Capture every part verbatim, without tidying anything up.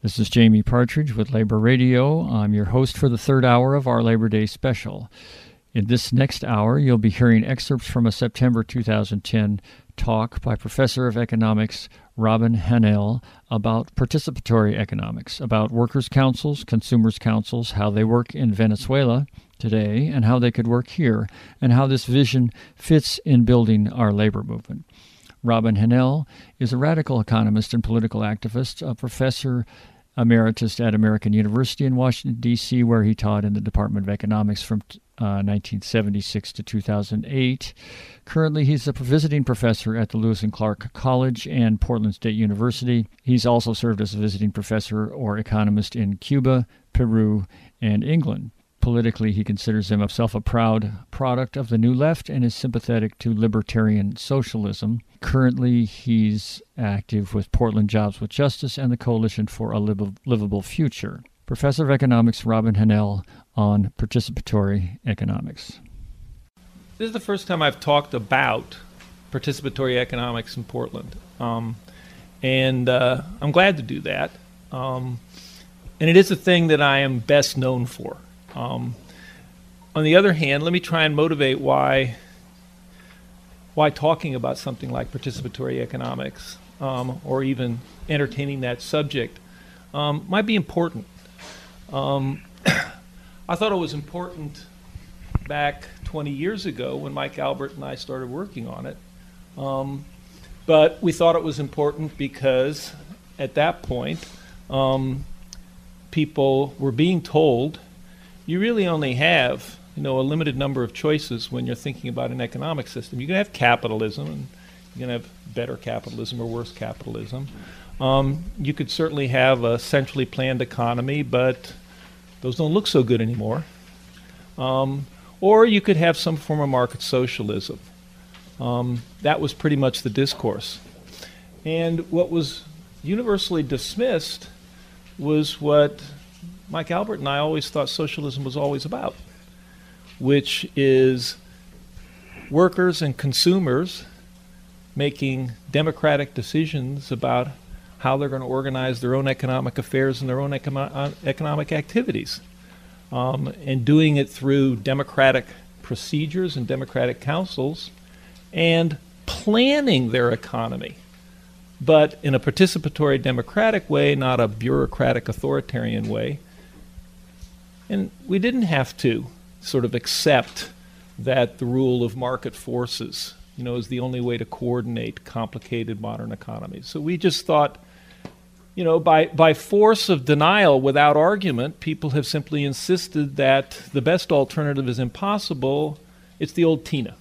This is Jamie Partridge with Labor Radio. I'm your host for the third hour of our Labor Day special. In this next hour, you'll be hearing excerpts from a September two thousand ten talk by Professor of Economics Robin Hahnel about participatory economics, about workers' councils, consumers' councils, how they work in Venezuela today, and how they could work here, and how this vision fits in building our labor movement. Robin Hahnel is a radical economist and political activist, a professor emeritus at American University in Washington, D C, where he taught in the Department of Economics from uh, nineteen seventy-six to two thousand eight. Currently, he's a visiting professor at the Lewis and Clark College and Portland State University. He's also served as a visiting professor or economist in Cuba, Peru, and England. Politically, he considers himself a proud product of the New Left and is sympathetic to libertarian socialism. Currently, he's active with Portland Jobs with Justice and the Coalition for a Liv- Livable Future. Professor of Economics Robin Hahnel on participatory economics. This is the first time I've talked about participatory economics in Portland, um, and uh, I'm glad to do that. Um, and it is a thing that I am best known for. Um, on the other hand, let me try and motivate why why talking about something like participatory economics um, or even entertaining that subject um, might be important. Um, I thought it was important back twenty years ago when Mike Albert and I started working on it, um, but we thought it was important because at that point um, people were being told you really only have, you know, a limited number of choices when you're thinking about an economic system. You can have capitalism, and you can have better capitalism or worse capitalism. Um, you could certainly have a centrally planned economy, but those don't look so good anymore. Um, or you could have some form of market socialism. Um, that was pretty much the discourse. And what was universally dismissed was what Mike Albert and I always thought socialism was always about, which is workers and consumers making democratic decisions about how they're going to organize their own economic affairs and their own econo- economic activities, um, and doing it through democratic procedures and democratic councils and planning their economy, but in a participatory democratic way, not a bureaucratic authoritarian way. And we didn't have to sort of accept that the rule of market forces, you know, is the only way to coordinate complicated modern economies. So we just thought, you know, by, by force of denial without argument, people have simply insisted that the best alternative is impossible. It's the old Tina.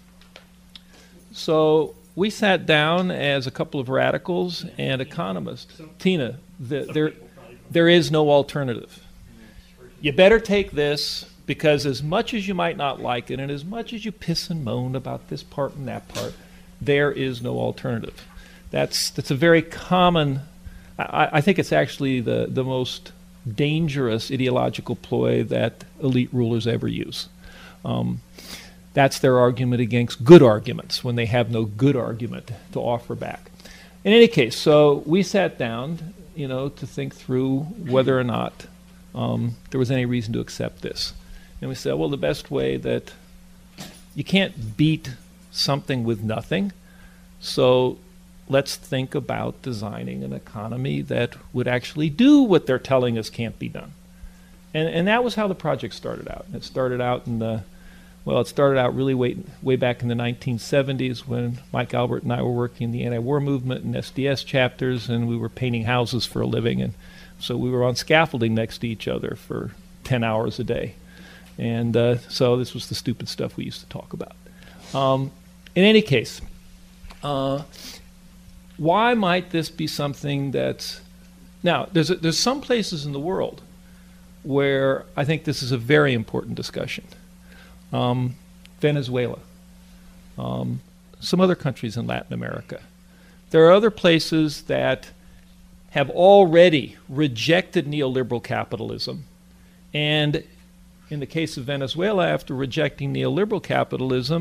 So we sat down as a couple of radicals and economists. Tina, the, there, there is no alternative. You better take this, because as much as you might not like it, and as much as you piss and moan about this part and that part, there is no alternative. That's that's a very common, I, I think it's actually the, the most dangerous ideological ploy that elite rulers ever use. Um, that's their argument against good arguments when they have no good argument to offer back. In any case, so we sat down, you know, to think through whether or not Um, there was any reason to accept this. And we said, well, the best way that you can't beat something with nothing, so let's think about designing an economy that would actually do what they're telling us can't be done. And and that was how the project started out. It started out in the, well, it started out really way, way back in the nineteen seventies when Mike Albert and I were working in the anti-war movement and S D S chapters, and we were painting houses for a living. And so we were on scaffolding next to each other for ten hours a day. And uh, so this was the stupid stuff we used to talk about. Um, in any case, uh, why might this be something that's... Now, there's, a, there's some places in the world where I think this is a very important discussion. Um, Venezuela, um, some other countries in Latin America. There are other places that have already rejected neoliberal capitalism. And in the case of Venezuela, after rejecting neoliberal capitalism,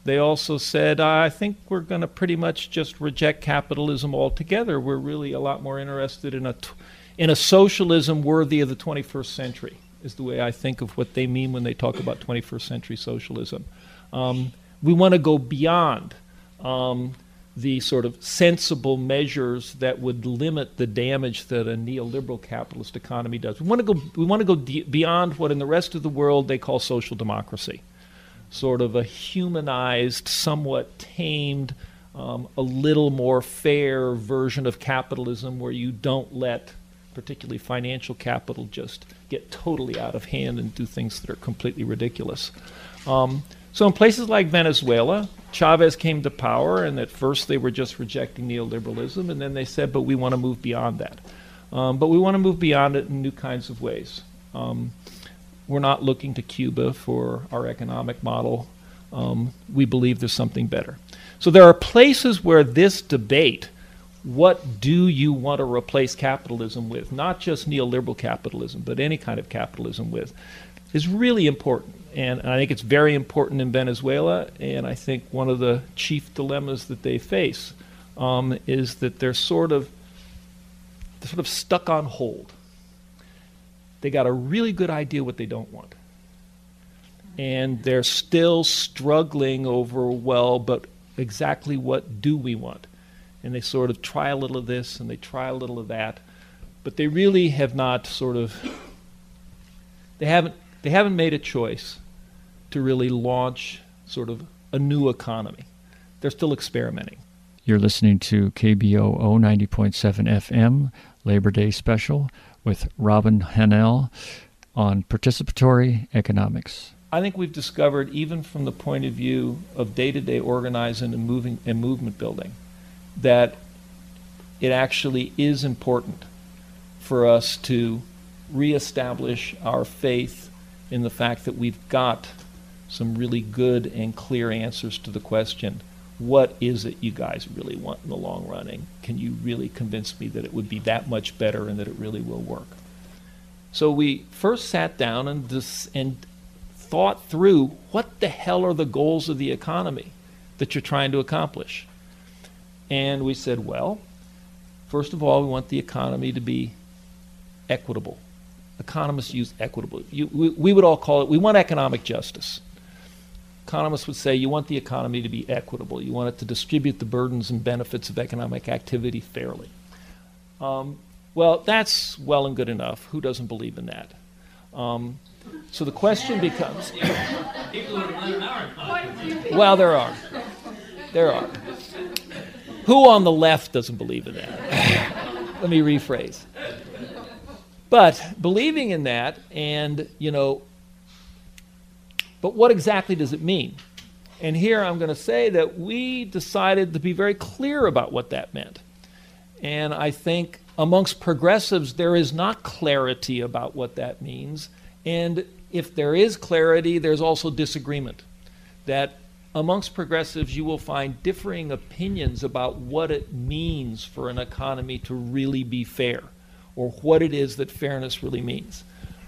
they also said, I think we're going to pretty much just reject capitalism altogether. We're really a lot more interested in a, t- in a socialism worthy of the twenty-first century, is the way I think of what they mean when they talk about twenty-first century socialism. Um, we want to go beyond um, the sort of sensible measures that would limit the damage that a neoliberal capitalist economy does. We want to go, we want to go de- beyond what in the rest of the world they call social democracy. Sort of a humanized, somewhat tamed, um, a little more fair version of capitalism where you don't let particularly financial capital just get totally out of hand and do things that are completely ridiculous. Um, so in places like Venezuela, Chavez came to power, and at first they were just rejecting neoliberalism, and then they said, but we want to move beyond that. Um, but we want to move beyond it in new kinds of ways. Um, We're not looking to Cuba for our economic model. Um, we believe there's something better. So there are places where this debate, what do you want to replace capitalism with, not just neoliberal capitalism, but any kind of capitalism with, is really important. And I think it's very important in Venezuela, and I think one of the chief dilemmas that they face um, is that they're sort of, they're sort of stuck on hold. They got a really good idea what they don't want. And they're still struggling over, well, but exactly what do we want? And they sort of try a little of this and they try a little of that. But they really have not sort of, they haven't, they haven't made a choice to really launch sort of a new economy. They're still experimenting. You're listening to K B O O ninety point seven F M, Labor Day Special, with Robin Hahnel on participatory economics. I think we've discovered, even from the point of view of day-to-day organizing and moving and movement building, that it actually is important for us to reestablish our faith in the fact that we've got some really good and clear answers to the question, what is it you guys really want in the long run? And can you really convince me that it would be that much better and that it really will work? So we first sat down and, dis- and thought through what the hell are the goals of the economy that you're trying to accomplish. And we said, well, first of all, we want the economy to be equitable. Economists use equitable. You, we, we would all call it, we want economic justice. Economists would say you want the economy to be equitable. You want it to distribute the burdens and benefits of economic activity fairly. Um, well, that's well and good enough. Who doesn't believe in that? Um, so the question becomes... Well, there are. There are. Who on the left doesn't believe in that? Let me rephrase. But believing in that and, you know, but what exactly does it mean? And here I'm going to say that we decided to be very clear about what that meant. And I think amongst progressives, there is not clarity about what that means. And if there is clarity, there's also disagreement. That amongst progressives, you will find differing opinions about what it means for an economy to really be fair, or what it is that fairness really means.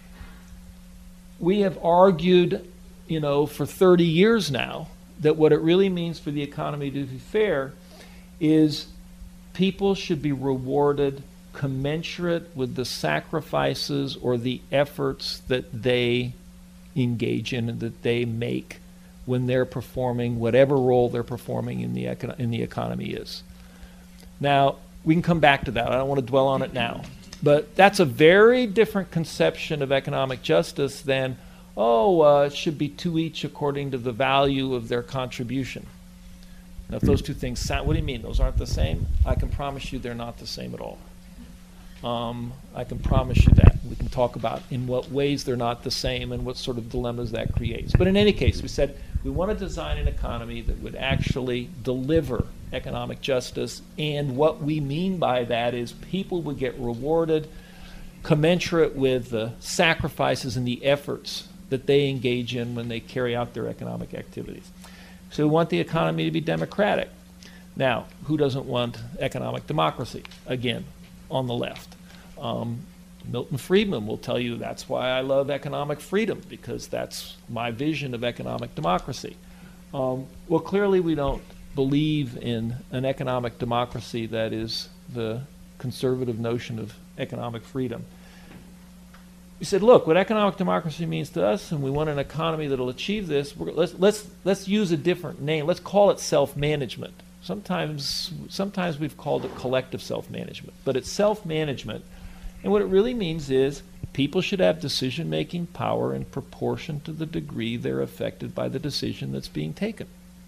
We have argued, you know, for thirty years now, that what it really means for the economy to be fair is people should be rewarded commensurate with the sacrifices or the efforts that they engage in and that they make when they're performing whatever role they're performing in the econ- in the economy is. Now, we can come back to that. I don't want to dwell on it now. But that's a very different conception of economic justice than, oh, uh, it should be two each according to the value of their contribution. Now, if those two things sound, what do you mean? Those aren't the same? I can promise you they're not the same at all. Um, I can promise you that. We can talk about in what ways they're not the same and what sort of dilemmas that creates. But in any case, we said we want to design an economy that would actually deliver economic justice, and what we mean by that is people would get rewarded commensurate with the sacrifices and the efforts that they engage in when they carry out their economic activities. So we want the economy to be democratic. Now, who doesn't want economic democracy? Again, on the left. Um, Milton Friedman will tell you that's why I love economic freedom, because that's my vision of economic democracy. Um, well, clearly we don't believe in an economic democracy that is the conservative notion of economic freedom. We said, look, what economic democracy means to us, and we want an economy that will achieve this, we're, let's, let's, let's use a different name. Let's call it self-management. Sometimes, sometimes we've called it collective self-management, but it's self-management. And what it really means is people should have decision-making power in proportion to the degree they're affected by the decision that's being taken.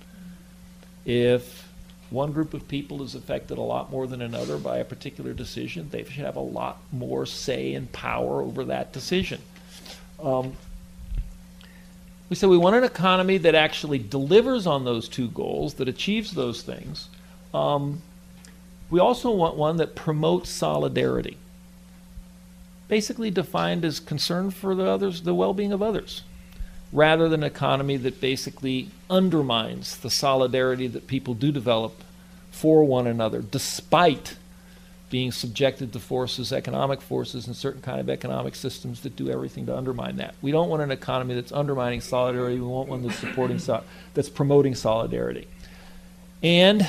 If one group of people is affected a lot more than another by a particular decision, they should have a lot more say and power over that decision. Um, we said we want an economy that actually delivers on those two goals, that achieves those things. Um, we also want one that promotes solidarity, basically defined as concern for the others, the well-being of others, rather than an economy that basically undermines the solidarity that people do develop for one another, despite being subjected to forces, economic forces, and certain kind of economic systems that do everything to undermine that. We don't want an economy that's undermining solidarity. We want one that's supporting, so- that's promoting solidarity. And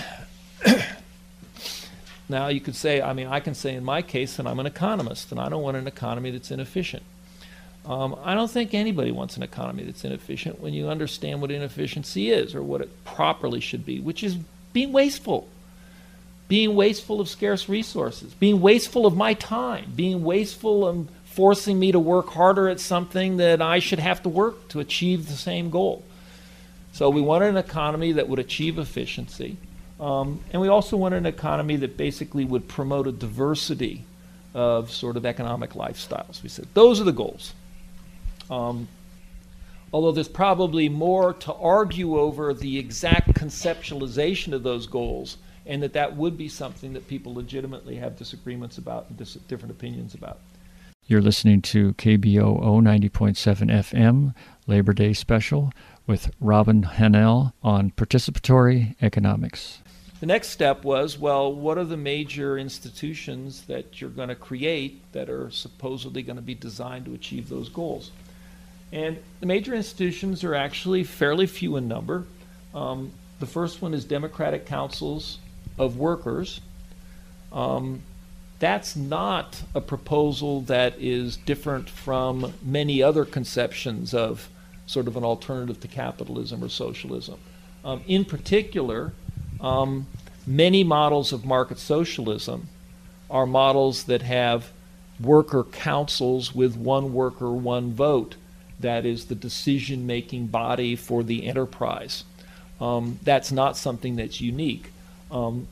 now you could say, I mean, I can say in my case that I'm an economist, and I don't want an economy that's inefficient. Um, I don't think anybody wants an economy that's inefficient when you understand what inefficiency is, or what it properly should be, which is being wasteful. Being wasteful of scarce resources, being wasteful of my time, being wasteful of forcing me to work harder at something that I should have to work to achieve the same goal. So we wanted an economy that would achieve efficiency. Um, and we also wanted an economy that basically would promote a diversity of sort of economic lifestyles. We said those are the goals. Um, although there's probably more to argue over the exact conceptualization of those goals, and that that would be something that people legitimately have disagreements about and dis- different opinions about. You're listening to K B O O ninety point seven F M, Labor Day Special, with Robin Hanel on participatory economics. The next step was, well, what are the major institutions that you're going to create that are supposedly going to be designed to achieve those goals? And the major institutions are actually fairly few in number. Um, the first one is democratic councils of workers. Um, that's not a proposal that is different from many other conceptions of sort of an alternative to capitalism or socialism. Um, in particular, um, many models of market socialism are models that have worker councils with one worker, one vote. That is the decision-making body for the enterprise. Um, that's not something that's unique. Um,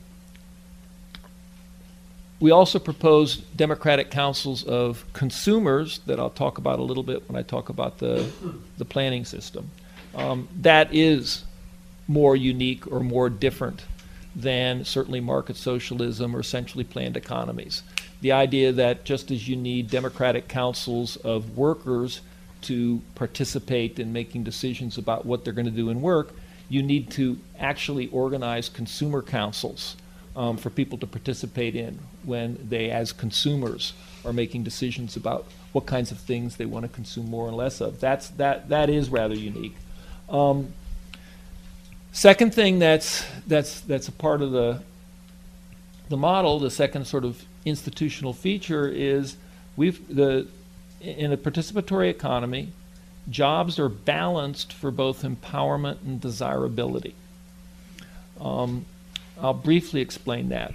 we also proposed democratic councils of consumers that I'll talk about a little bit when I talk about the, the planning system. Um, that is more unique or more different than certainly market socialism or centrally planned economies. The idea that just as you need democratic councils of workers to participate in making decisions about what they're going to do in work, you need to actually organize consumer councils um, for people to participate in when they, as consumers, are making decisions about what kinds of things they want to consume more and less of. That's, that, that is rather unique. Um, second thing that's, that's, that's a part of the, the model, the second sort of institutional feature is we've, the, in a participatory economy, jobs are balanced for both empowerment and desirability. Um, I'll briefly explain that.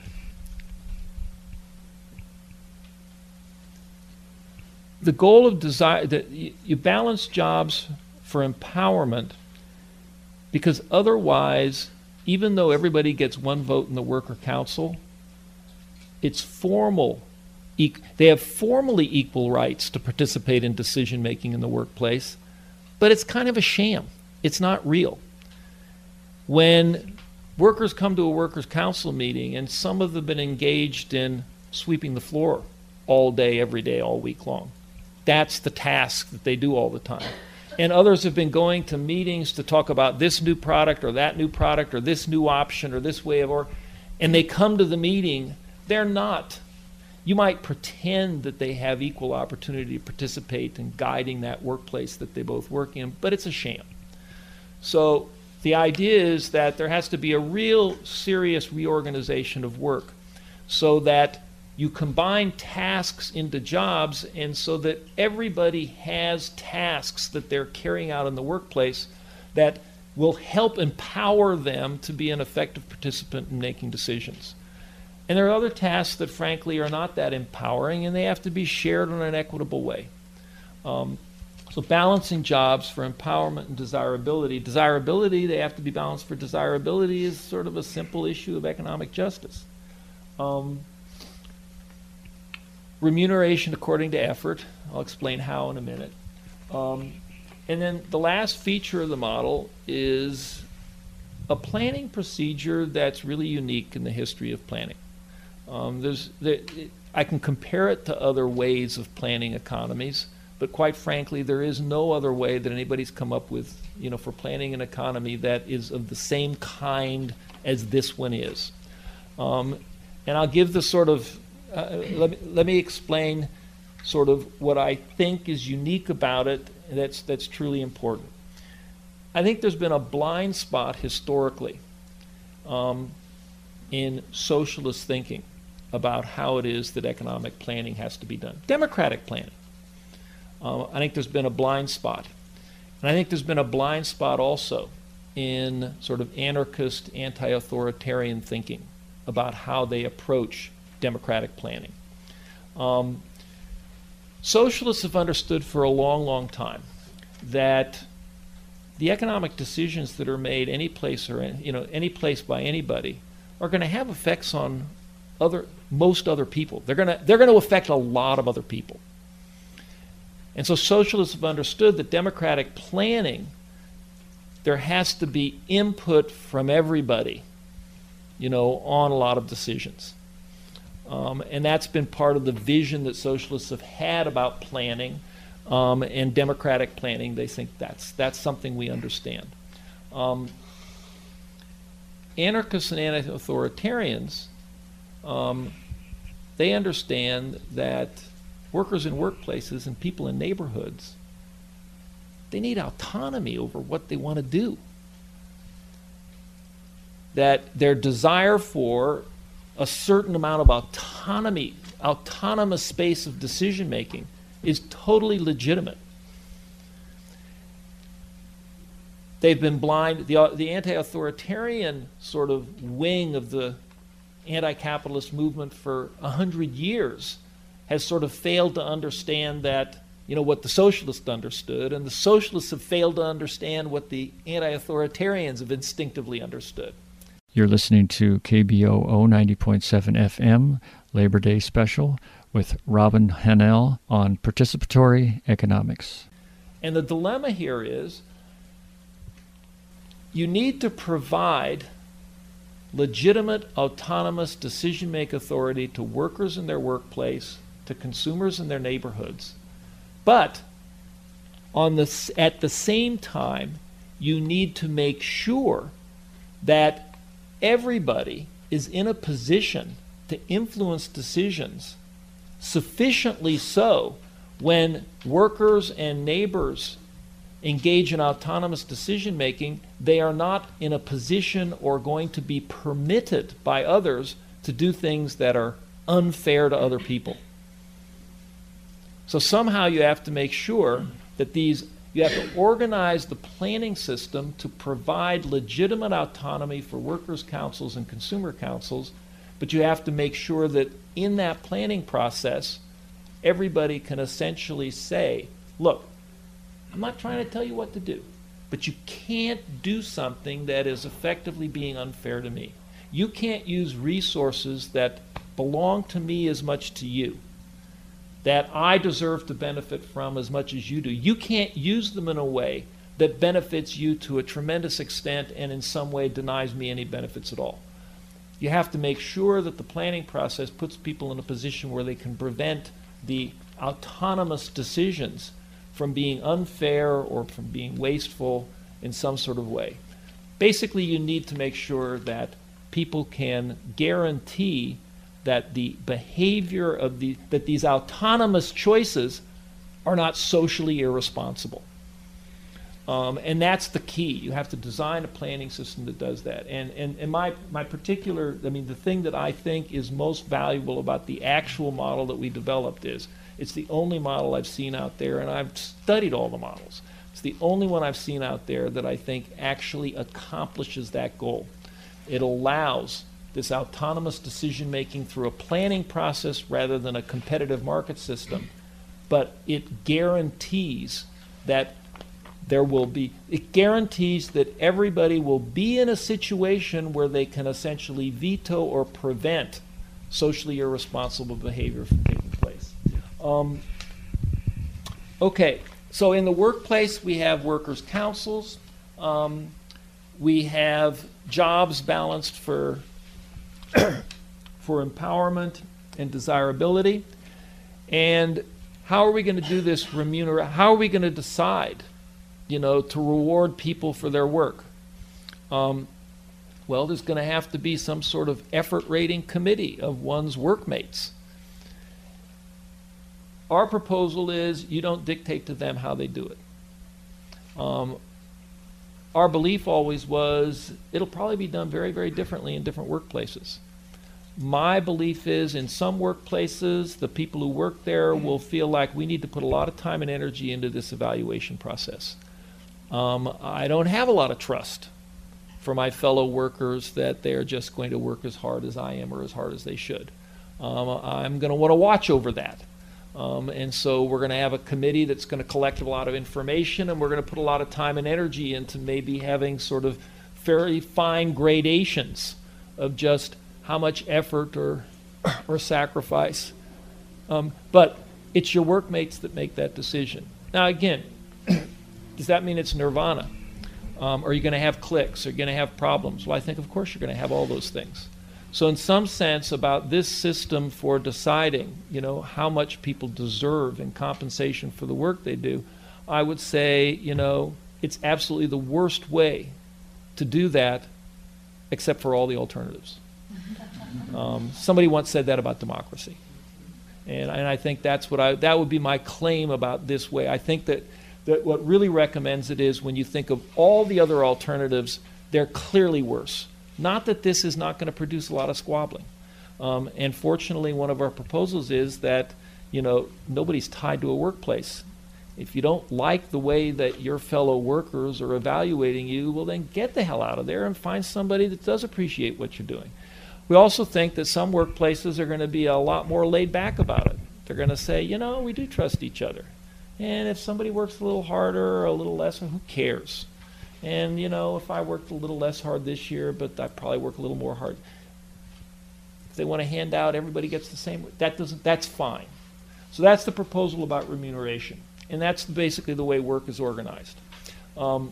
The goal of desire, that you balance jobs for empowerment because otherwise, even though everybody gets one vote in the worker council, it's formal. They have formally equal rights to participate in decision-making in the workplace, but it's kind of a sham. It's not real. When workers come to a workers' council meeting, and some of them have been engaged in sweeping the floor all day, every day, all week long, that's the task that they do all the time. And others have been going to meetings to talk about this new product or that new product or this new option or this way of work, and they come to the meeting, they're not. You might pretend that they have equal opportunity to participate in guiding that workplace that they both work in, but it's a sham. So The idea is that there has to be a real serious reorganization of work so that you combine tasks into jobs, and so that everybody has tasks that they're carrying out in the workplace that will help empower them to be an effective participant in making decisions. And there are other tasks that frankly are not that empowering, and they have to be shared in an equitable way. Um, so balancing jobs for empowerment and desirability. Desirability, they have to be balanced for desirability, is sort of a simple issue of economic justice. Um, remuneration according to effort. I'll explain how in a minute. Um, and then the last feature of the model is a planning procedure that's really unique in the history of planning. Um, there's, there, I can compare it to other ways of planning economies, but quite frankly, there is no other way that anybody's come up with, you know, for planning an economy that is of the same kind as this one is. Um, and I'll give the sort of, uh, let me, let me explain sort of what I think is unique about it that's, that's truly important. I think there's been a blind spot historically um, in socialist thinking about how it is that economic planning has to be done. Democratic planning. Uh, I think there's been a blind spot. And I think there's been a blind spot also in sort of anarchist, anti-authoritarian thinking about how they approach democratic planning. Um, socialists have understood for a long, long time that the economic decisions that are made any place or in, you know any place by anybody are going to have effects on other most other people. They're going to they're going to affect a lot of other people. And so socialists have understood that democratic planning, there has to be input from everybody, you know, on a lot of decisions. Um, and that's been part of the vision that socialists have had about planning um, and democratic planning. They think that's that's something we understand. Um, anarchists and anti-authoritarians, um, they understand that workers in workplaces and people in neighborhoods, they need autonomy over what they want to do. That their desire for a certain amount of autonomy, autonomous space of decision making is totally legitimate. They've been blind, the, the anti-authoritarian sort of wing of the anti-capitalist movement for a hundred years has sort of failed to understand that, you know, what the socialists understood, and the socialists have failed to understand what the anti-authoritarians have instinctively understood. You're listening to K B O O ninety point seven F M, Labor Day Special, with Robin Hahnel on participatory economics. And the dilemma here is you need to provide legitimate, autonomous decision-making authority to workers in their workplace, to consumers in their neighborhoods. But on the, at the same time, you need to make sure that everybody is in a position to influence decisions sufficiently so when workers and neighbors engage in autonomous decision making, they are not in a position or going to be permitted by others to do things that are unfair to other people. So somehow you have to make sure that these, you have to organize the planning system to provide legitimate autonomy for workers' councils and consumer councils, but you have to make sure that in that planning process, everybody can essentially say, look, I'm not trying to tell you what to do, but you can't do something that is effectively being unfair to me. You can't use resources that belong to me as much to you, that I deserve to benefit from as much as you do. You can't use them in a way that benefits you to a tremendous extent and in some way denies me any benefits at all. You have to make sure that the planning process puts people in a position where they can prevent the autonomous decisions from being unfair or from being wasteful in some sort of way. Basically, you need to make sure that people can guarantee that the behavior of the, that these autonomous choices are not socially irresponsible. Um, and that's the key. You have to design a planning system that does that. And, and, and my, my particular, I mean, the thing that I think is most valuable about the actual model that we developed is it's the only model I've seen out there, and I've studied all the models. It's the only one I've seen out there that I think actually accomplishes that goal. It allows this autonomous decision-making through a planning process rather than a competitive market system, but it guarantees that there will be, it guarantees that everybody will be in a situation where they can essentially veto or prevent socially irresponsible behavior from taking place. Um, okay, so in the workplace we have workers' councils, um, we have jobs balanced for, for empowerment and desirability, and how are we going to do this remuneration? How are we going to decide, you know, to reward people for their work? Um, well, there's going to have to be some sort of effort rating committee of one's workmates. Our proposal is you don't dictate to them how they do it. Um, our belief always was it'll probably be done very, very differently in different workplaces. My belief is in some workplaces, the people who work there will feel like we need to put a lot of time and energy into this evaluation process. Um, I don't have a lot of trust for my fellow workers that they're just going to work as hard as I am or as hard as they should. Um, I'm going to want to watch over that. Um, and so we're going to have a committee that's going to collect a lot of information, and we're going to put a lot of time and energy into maybe having sort of very fine gradations of just how much effort or, or sacrifice. Um, but it's your workmates that make that decision. Now again, does that mean it's nirvana? Um, are you going to have cliques? Are you going to have problems? Well, I think of course you're going to have all those things. So in some sense about this system for deciding, you know, how much people deserve in compensation for the work they do, I would say, you know, it's absolutely the worst way to do that except for all the alternatives. Um, somebody once said that about democracy. And, and I think that's what I, that would be my claim about this way. I think that, that what really recommends it is when you think of all the other alternatives, they're clearly worse. Not that this is not going to produce a lot of squabbling. Um, and fortunately, one of our proposals is that, you know, nobody's tied to a workplace. If you don't like the way that your fellow workers are evaluating you, well then get the hell out of there and find somebody that does appreciate what you're doing. We also think that some workplaces are going to be a lot more laid back about it. They're going to say, you know, we do trust each other. And if somebody works a little harder or a little less, who cares? And, you know, if I worked a little less hard this year, but I probably work a little more hard. If they want to hand out, everybody gets the same. That doesn't, that's fine. So that's the proposal about remuneration. And that's basically the way work is organized. Um,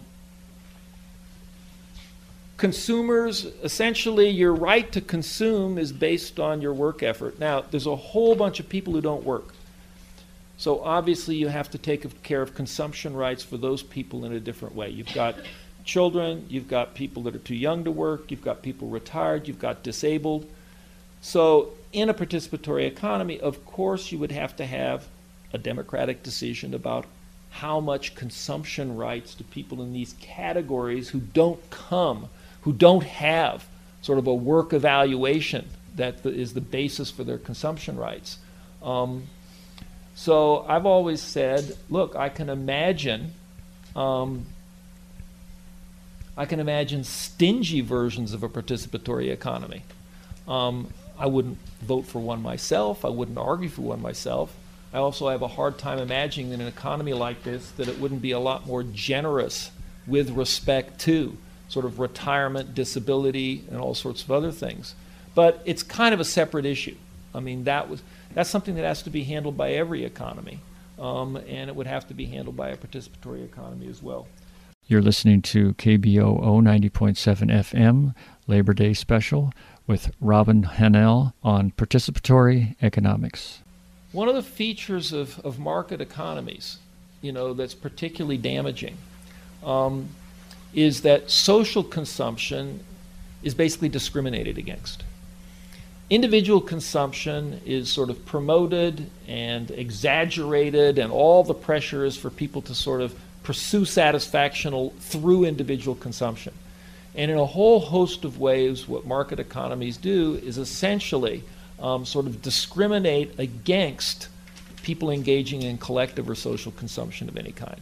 Consumers, essentially your right to consume is based on your work effort. Now, there's a whole bunch of people who don't work. So obviously you have to take care of consumption rights for those people in a different way. You've got children, you've got people that are too young to work, you've got people retired, you've got disabled. So in a participatory economy, of course you would have to have a democratic decision about how much consumption rights do people in these categories who don't come who don't have sort of a work evaluation that the, is the basis for their consumption rights. Um, so I've always said, look, I can imagine, um, I can imagine stingy versions of a participatory economy. Um, I wouldn't vote for one myself. I wouldn't argue for one myself. I also have a hard time imagining in an economy like this that it wouldn't be a lot more generous with respect to sort of retirement, disability, and all sorts of other things. But it's kind of a separate issue. I mean, that was that's something that has to be handled by every economy, um, and it would have to be handled by a participatory economy as well. You're listening to K B O O ninety point seven F M, Labor Day Special, with Robin Hanel on participatory economics. One of the features of, of market economies, you know, that's particularly damaging, um, is that social consumption is basically discriminated against. Individual consumption is sort of promoted and exaggerated, and all the pressure is for people to sort of pursue satisfaction through individual consumption. And in a whole host of ways, what market economies do is essentially um, sort of discriminate against people engaging in collective or social consumption of any kind.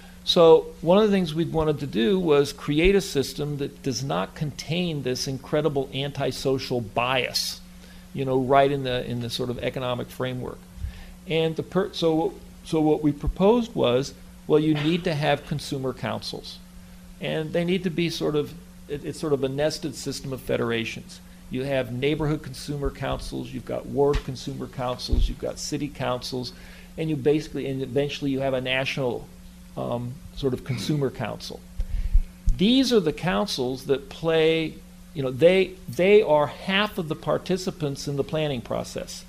So one of the things we wanted to do was create a system that does not contain this incredible antisocial bias, you know, right in the in the sort of economic framework. And the per- so so what we proposed was, well, you need to have consumer councils, and they need to be sort of it, it's sort of a nested system of federations. You have neighborhood consumer councils, you've got ward consumer councils, you've got city councils, and you basically and eventually you have a national Um, sort of consumer council. These are the councils that play, you know, they they are half of the participants in the planning process.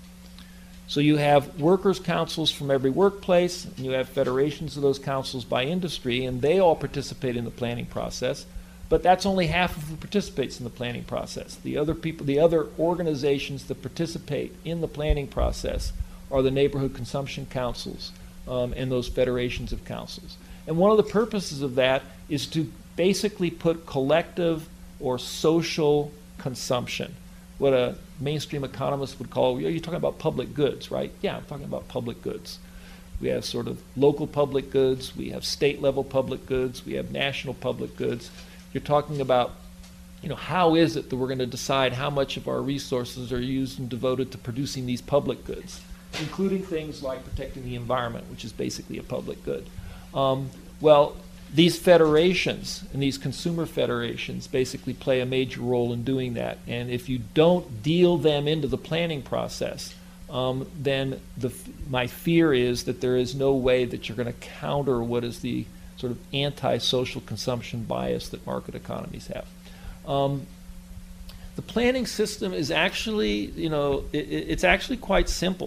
So you have workers' councils from every workplace, and you have federations of those councils by industry, and they all participate in the planning process. But that's only half of who participates in the planning process. The other people, the other organizations that participate in the planning process are the neighborhood consumption councils, Um, and those federations of councils. And one of the purposes of that is to basically put collective or social consumption, what a mainstream economist would call, you're talking about public goods, right? Yeah, I'm talking about public goods. We have sort of local public goods, we have state level public goods, we have national public goods. You're talking about, you know, how is it that we're going to decide how much of our resources are used and devoted to producing these public goods, including things like protecting the environment, which is basically a public good. Um, well, these federations and these consumer federations basically play a major role in doing that. And if you don't deal them into the planning process, um, then the, my fear is that there is no way that you're going to counter what is the sort of anti-social consumption bias that market economies have. Um, the planning system is actually, you know, it, it's actually quite simple.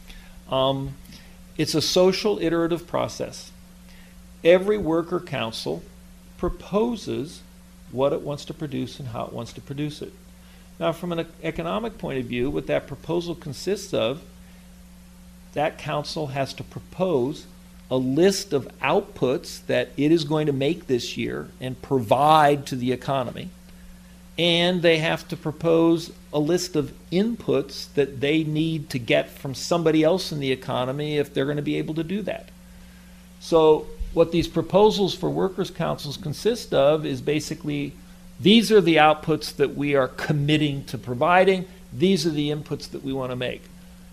Um, it's a social iterative process. Every worker council proposes what it wants to produce and how it wants to produce it. Now, from an economic point of view, what that proposal consists of, that council has to propose a list of outputs that it is going to make this year and provide to the economy. And they have to propose a list of inputs that they need to get from somebody else in the economy if they're going to be able to do that. So what these proposals for workers' councils consist of is basically, these are the outputs that we are committing to providing, these are the inputs that we want to make.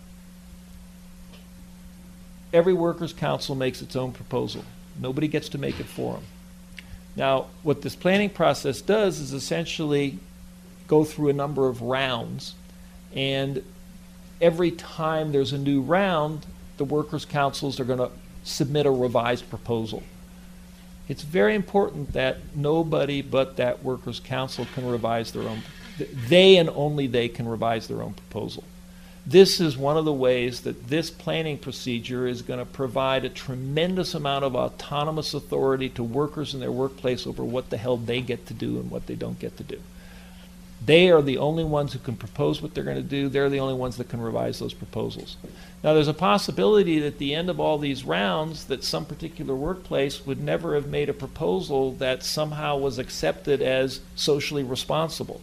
Every workers' council makes its own proposal. Nobody gets to make it for them. Now, what this planning process does is essentially go through a number of rounds, and every time there's a new round, the workers' councils are going to submit a revised proposal. It's very important that nobody but that workers' council can revise their own, they and only they can revise their own proposal. This is one of the ways that this planning procedure is going to provide a tremendous amount of autonomous authority to workers in their workplace over what the hell they get to do and what they don't get to do. They are the only ones who can propose what they're going to do. They're the only ones that can revise those proposals. Now, there's a possibility that at the end of all these rounds that some particular workplace would never have made a proposal that somehow was accepted as socially responsible.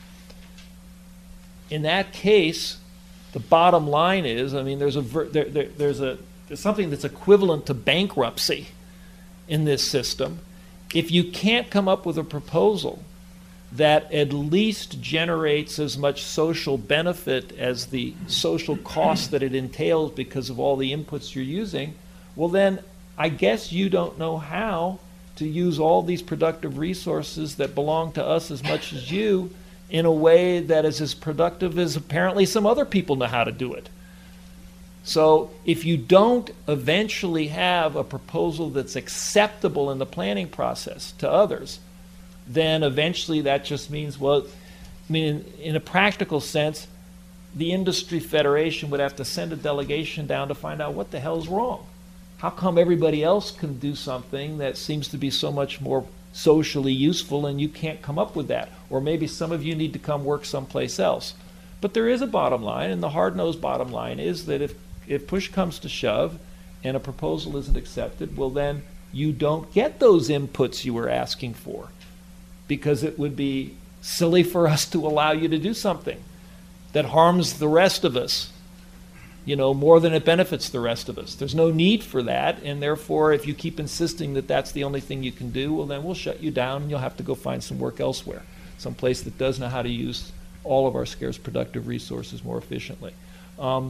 In that case, the bottom line is, I mean, there's a there, there, there's a there's something that's equivalent to bankruptcy in this system. If you can't come up with a proposal that at least generates as much social benefit as the social cost that it entails because of all the inputs you're using, well then I guess you don't know how to use all these productive resources that belong to us as much as you in a way that is as productive as apparently some other people know how to do it. So if you don't eventually have a proposal that's acceptable in the planning process to others, then eventually that just means, well, I mean, in, in a practical sense, the industry federation would have to send a delegation down to find out what the hell's wrong. How come everybody else can do something that seems to be so much more socially useful and you can't come up with that? Or maybe some of you need to come work someplace else. But there is a bottom line, and the hard-nosed bottom line is that if, if push comes to shove and a proposal isn't accepted, well then you don't get those inputs you were asking for, because it would be silly for us to allow you to do something that harms the rest of us, you know, more than it benefits the rest of us. There's no need for that, and therefore, if you keep insisting that that's the only thing you can do, well, then we'll shut you down, and you'll have to go find some work elsewhere, someplace that does know how to use all of our scarce productive resources more efficiently. Um,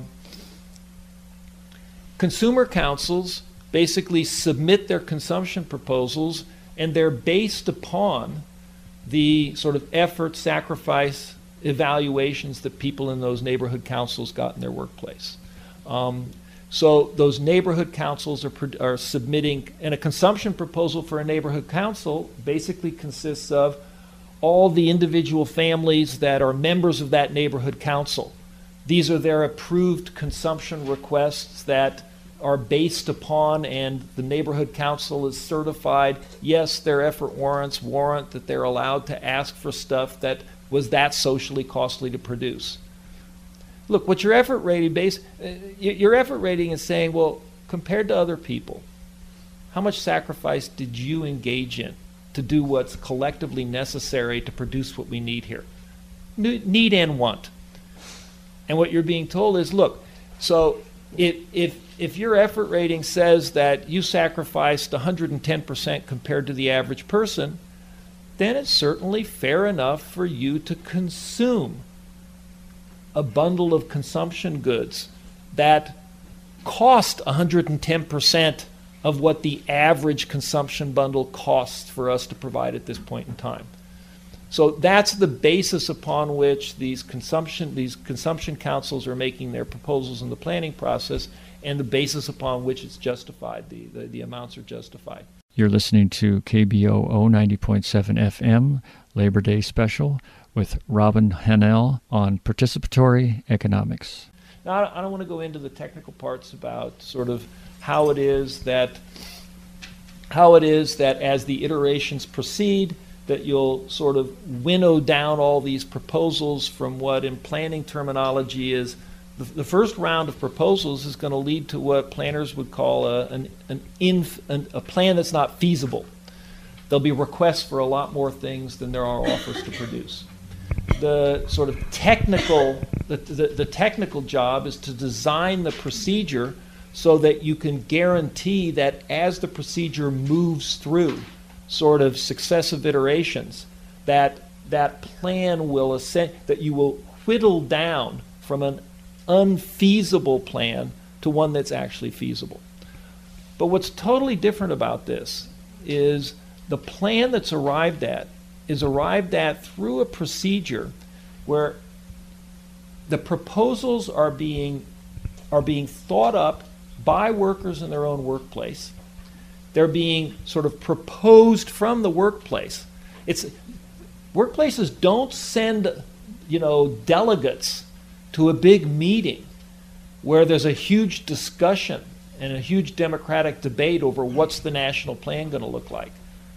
consumer councils basically submit their consumption proposals, and they're based upon the sort of effort, sacrifice, evaluations that people in those neighborhood councils got in their workplace. Um, so those neighborhood councils are, are submitting, and a consumption proposal for a neighborhood council basically consists of all the individual families that are members of that neighborhood council. These are their approved consumption requests that are based upon, and the neighborhood council is certified, yes, their effort warrants warrant that they're allowed to ask for stuff that was that socially costly to produce. Look, what your effort rating base, uh, your effort rating is saying, well, compared to other people, how much sacrifice did you engage in to do what's collectively necessary to produce what we need here? Need and want. And what you're being told is, look, so if, if, if your effort rating says that you sacrificed one hundred ten percent compared to the average person, then it's certainly fair enough for you to consume a bundle of consumption goods that cost one hundred ten percent of what the average consumption bundle costs for us to provide at this point in time. So that's the basis upon which these consumption these consumption councils are making their proposals in the planning process, and the basis upon which it's justified, the, the, the amounts are justified. You're listening to K B O O ninety point seven F M, Labor Day Special, with Robin Hahnel on participatory economics. Now, I don't want to go into the technical parts about sort of how it is that how it is that as the iterations proceed, that you'll sort of winnow down all these proposals from what in planning terminology is the, the first round of proposals is going to lead to what planners would call a, an, an, inf, an a plan that's not feasible. There'll be requests for a lot more things than there are offers to produce. The sort of technical, the, the, the technical job is to design the procedure so that you can guarantee that as the procedure moves through sort of successive iterations, that that plan will ascend, that you will whittle down from an unfeasible plan to one that's actually feasible. But what's totally different about this is the plan that's arrived at is arrived at through a procedure where the proposals are being are being thought up by workers in their own workplace. They're being sort of proposed from the workplace. It's workplaces don't send, you know, delegates to a big meeting where there's a huge discussion and a huge democratic debate over what's the national plan going to look like.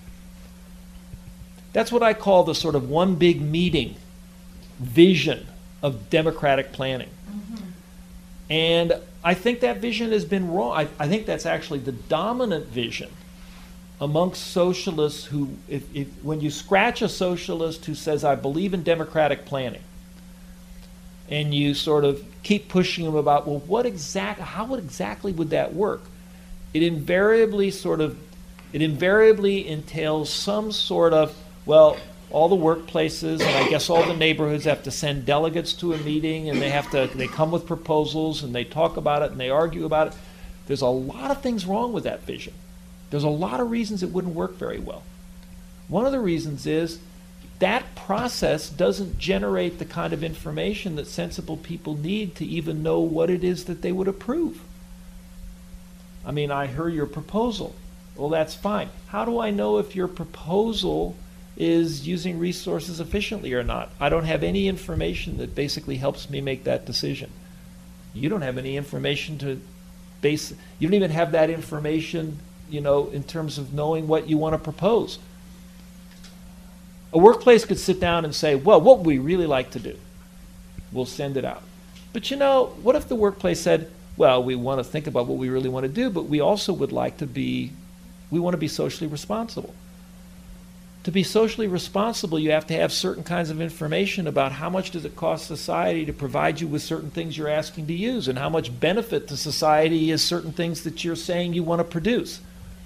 That's what I call the sort of one big meeting vision of democratic planning. Mm-hmm. And I think that vision has been wrong. I, I think that's actually the dominant vision amongst socialists who, if, if, when you scratch a socialist who says, I believe in democratic planning, and you sort of keep pushing them about, well, what exact, how would exactly would that work? It invariably sort of, it invariably entails some sort of, well, all the workplaces and I guess all the neighborhoods have to send delegates to a meeting, and they have to, they come with proposals and they talk about it and they argue about it. There's a lot of things wrong with that vision. There's a lot of reasons it wouldn't work very well. One of the reasons is that process doesn't generate the kind of information that sensible people need to even know what it is that they would approve. I mean, I heard your proposal. Well, that's fine. How do I know if your proposal is using resources efficiently or not? I don't have any information that basically helps me make that decision. You don't have any information to base, you don't even have that information, you know, in terms of knowing what you want to propose. A workplace could sit down and say, well, what would we really like to do? We'll send it out. But you know, what if the workplace said, well, we want to think about what we really want to do, but we also would like to be we want to be socially responsible. To be socially responsible, you have to have certain kinds of information about how much does it cost society to provide you with certain things you're asking to use, and how much benefit to society is certain things that you're saying you want to produce.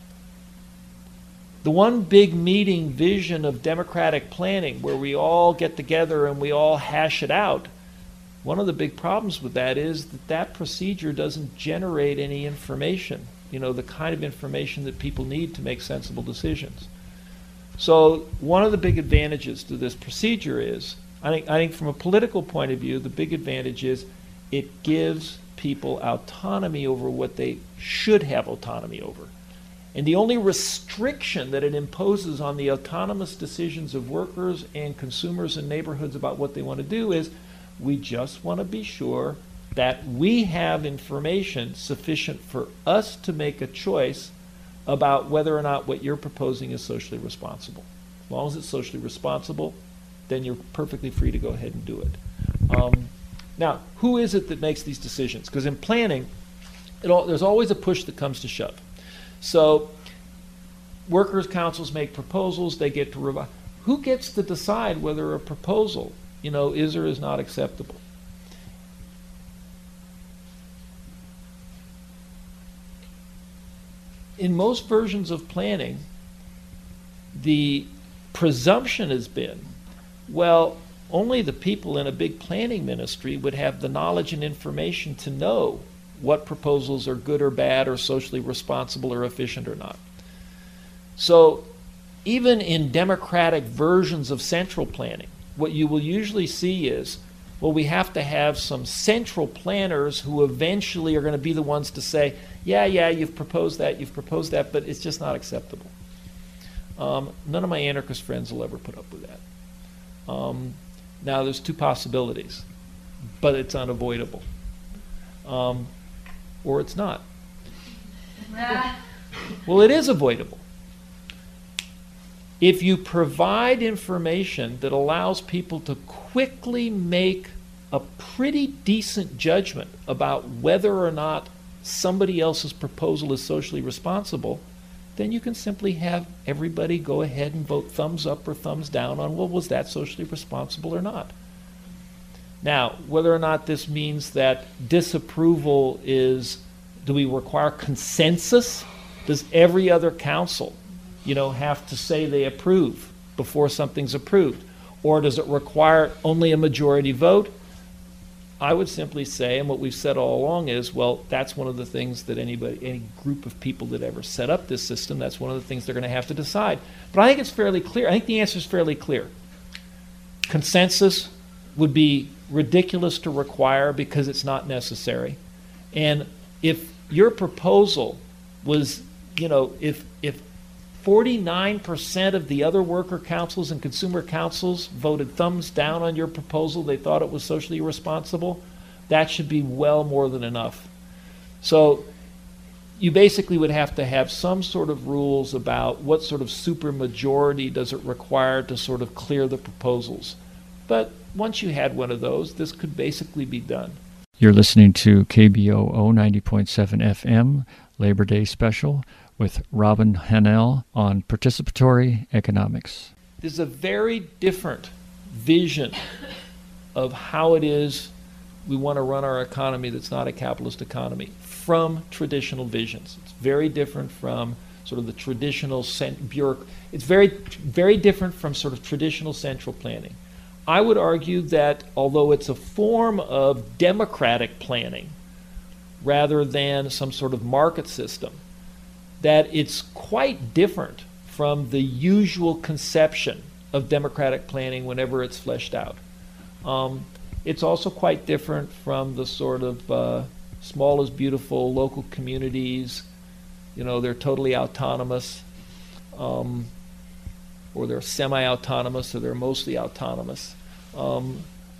The one big meeting vision of democratic planning, where we all get together and we all hash it out, one of the big problems with that is that that procedure doesn't generate any information, you know, the kind of information that people need to make sensible decisions. So one of the big advantages to this procedure is, I think, I think from a political point of view, the big advantage is it gives people autonomy over what they should have autonomy over. And the only restriction that it imposes on the autonomous decisions of workers and consumers and neighborhoods about what they want to do is, we just want to be sure that we have information sufficient for us to make a choice about whether or not what you're proposing is socially responsible. As long as it's socially responsible, then you're perfectly free to go ahead and do it. Um, now, who is it that makes these decisions? Because in planning, it all, there's always a push that comes to shove. So workers' councils make proposals, they get to revise. Who gets to decide whether a proposal, you know, is or is not acceptable? In most versions of planning, the presumption has been, well, only the people in a big planning ministry would have the knowledge and information to know what proposals are good or bad or socially responsible or efficient or not. So even in democratic versions of central planning, what you will usually see is, well, we have to have some central planners who eventually are going to be the ones to say, yeah, yeah, you've proposed that, you've proposed that, but it's just not acceptable. Um, none of my anarchist friends will ever put up with that. Um, now, there's two possibilities, but it's unavoidable. Um, or it's not. Well, it is avoidable. If you provide information that allows people to quickly make a pretty decent judgment about whether or not somebody else's proposal is socially responsible, then you can simply have everybody go ahead and vote thumbs up or thumbs down on, well, was that socially responsible or not? Now, whether or not this means that disapproval is, do we require consensus? Does every other council, you know, have to say they approve before something's approved? Or does it require only a majority vote? I would simply say, and what we've said all along is, well, that's one of the things that anybody, any group of people that ever set up this system, that's one of the things they're going to have to decide. But I think it's fairly clear. I think the answer is fairly clear. Consensus would be ridiculous to require because it's not necessary. And if your proposal was, you know, if if forty-nine percent of the other worker councils and consumer councils voted thumbs down on your proposal, they thought it was socially responsible, that should be well more than enough. So you basically would have to have some sort of rules about what sort of supermajority does it require to sort of clear the proposals. But once you had one of those, this could basically be done. You're listening to K B O O ninety point seven F M, Labor Day Special, with Robin Hahnel on participatory economics. There's a very different vision of how it is we want to run our economy that's not a capitalist economy from traditional visions. It's very different from sort of the traditional cent- bureauc- It's very, very different from sort of traditional central planning. I would argue that although it's a form of democratic planning rather than some sort of market system, that it's quite different from the usual conception of democratic planning whenever it's fleshed out. Um, it's also quite different from the sort of uh, small is beautiful local communities, you know, they're totally autonomous, um, or they're semi-autonomous, or they're mostly autonomous. Um,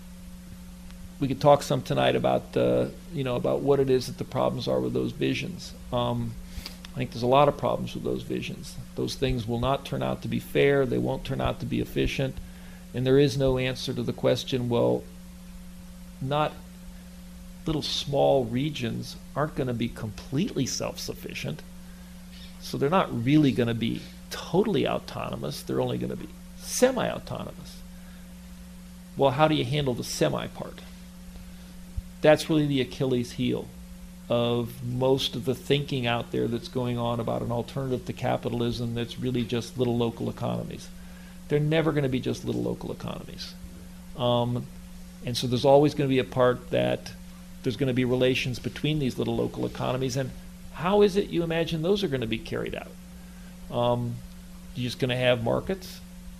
we could talk some tonight about, uh, you know, about what it is that the problems are with those visions. Um, I think there's a lot of problems with those visions. Those things will not turn out to be fair, they won't turn out to be efficient, and there is no answer to the question, well, not little small regions aren't going to be completely self-sufficient. So they're not really going to be totally autonomous. They're only going to be semi-autonomous. Well, how do you handle the semi part? That's really the Achilles heel of most of the thinking out there that's going on about an alternative to capitalism that's really just little local economies. They're never going to be just little local economies. Um, and so there's always going to be a part that there's going to be relations between these little local economies. And how is it you imagine those are going to be carried out? Um, you're just going to have markets?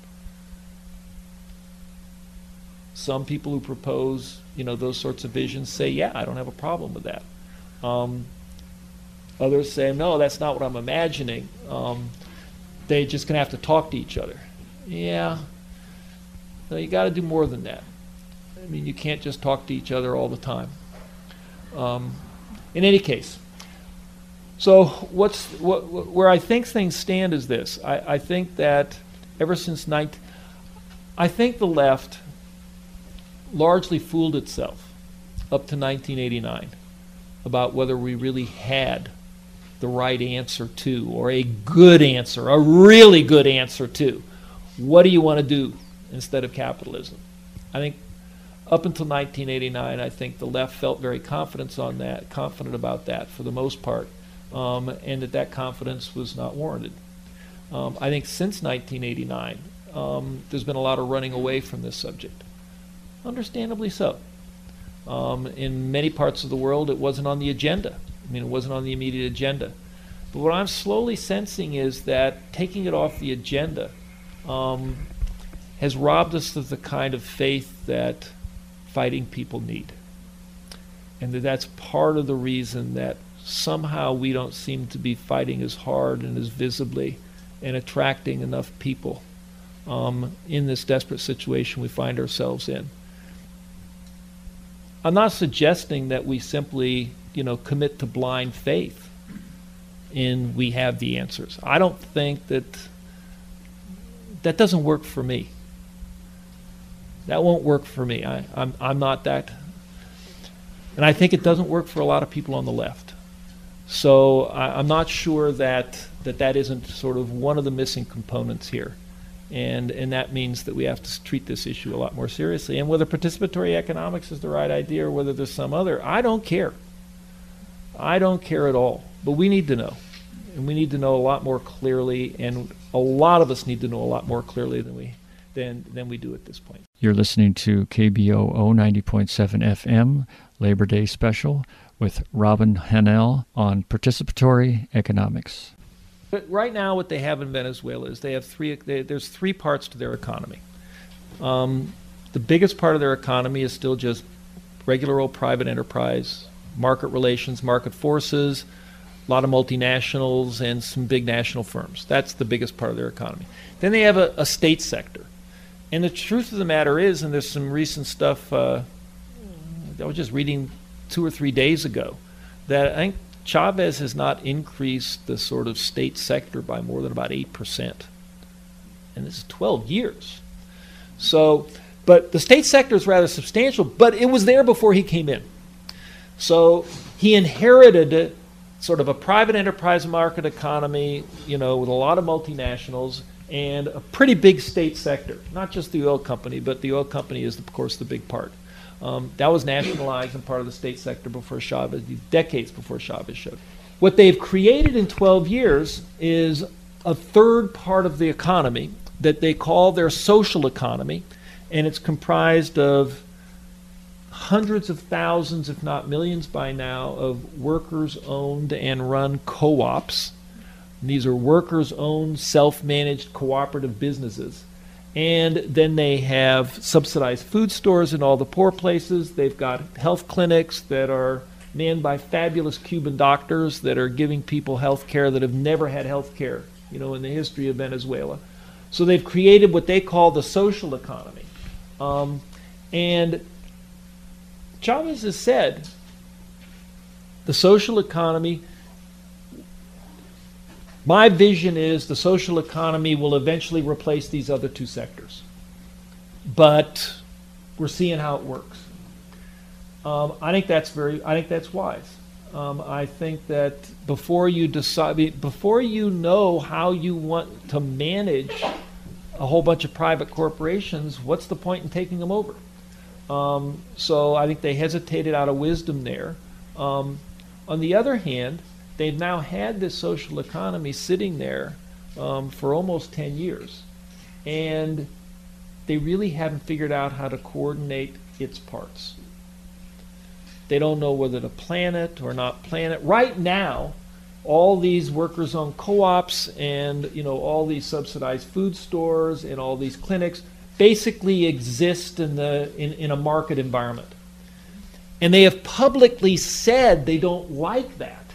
Some people who propose, you know, those sorts of visions say, yeah, I don't have a problem with that. Um, others say, no, that's not what I'm imagining. Um, they're just going to have to talk to each other. Yeah. No, you got to do more than that. I mean, you can't just talk to each other all the time. Um, in any case, so what's what, where I think things stand is this. I, I think that ever since nineteen, I think the left largely fooled itself up to nineteen eighty-nine about whether we really had the right answer to, or a good answer, a really good answer to, what do you want to do instead of capitalism? I think up until nineteen eighty-nine, I think the left felt very confident on that, confident about that for the most part, um, and that that confidence was not warranted. Um, I think since nineteen eighty-nine, um, there's been a lot of running away from this subject. Understandably so. Um, in many parts of the world, it wasn't on the agenda. I mean, it wasn't on the immediate agenda. But what I'm slowly sensing is that taking it off the agenda um, has robbed us of the kind of faith that fighting people need. And that that's part of the reason that somehow we don't seem to be fighting as hard and as visibly and attracting enough people um, in this desperate situation we find ourselves in. I'm not suggesting that we simply, you know, commit to blind faith in we have the answers. I don't think that that doesn't work for me. That won't work for me. I, I'm, I'm not that. And I think it doesn't work for a lot of people on the left. So I, I'm not sure that, that that isn't sort of one of the missing components here. And, and that means that we have to treat this issue a lot more seriously. And whether participatory economics is the right idea or whether there's some other, I don't care. I don't care at all. But we need to know. And we need to know a lot more clearly, and a lot of us need to know a lot more clearly than we than than we do at this point. You're listening to K B O O ninety point seven F M, Labor Day Special, with Robin Hahnel on participatory economics. But right now what they have in Venezuela is they have three, they, there's three parts to their economy. Um, the biggest part of their economy is still just regular old private enterprise, market relations, market forces, a lot of multinationals, and some big national firms. That's the biggest part of their economy. Then they have a, a state sector. And the truth of the matter is, and there's some recent stuff, uh, I was just reading two or three days ago, that I think Chavez has not increased the sort of state sector by more than about eight percent. And this is twelve years. So, but the state sector is rather substantial, but it was there before he came in. So he inherited sort of a private enterprise market economy, you know, with a lot of multinationals and a pretty big state sector. Not just the oil company, but the oil company is, of course, the big part. Um, that was nationalized and part of the state sector before Chavez, decades before Chavez showed. What they've created in twelve years is a third part of the economy that they call their social economy, and it's comprised of hundreds of thousands, if not millions by now, of workers-owned and run co-ops. And these are workers-owned, self-managed cooperative businesses. And then they have subsidized food stores in all the poor places. They've got health clinics that are manned by fabulous Cuban doctors that are giving people health care that have never had health care, you know, in the history of Venezuela. So they've created what they call the social economy. Um, and Chavez has said the social economy, my vision is the social economy will eventually replace these other two sectors. But we're seeing how it works. Um, I think that's very, I think that's wise. Um, I think that before you decide, before you know how you want to manage a whole bunch of private corporations, what's the point in taking them over? Um, so I think they hesitated out of wisdom there. Um, on the other hand, they've now had this social economy sitting there um, for almost ten years, and they really haven't figured out how to coordinate its parts. They don't know whether to plan it or not plan it. Right now, all these workers-owned co-ops and you know all these subsidized food stores and all these clinics basically exist in the in, in a market environment. And they have publicly said they don't like that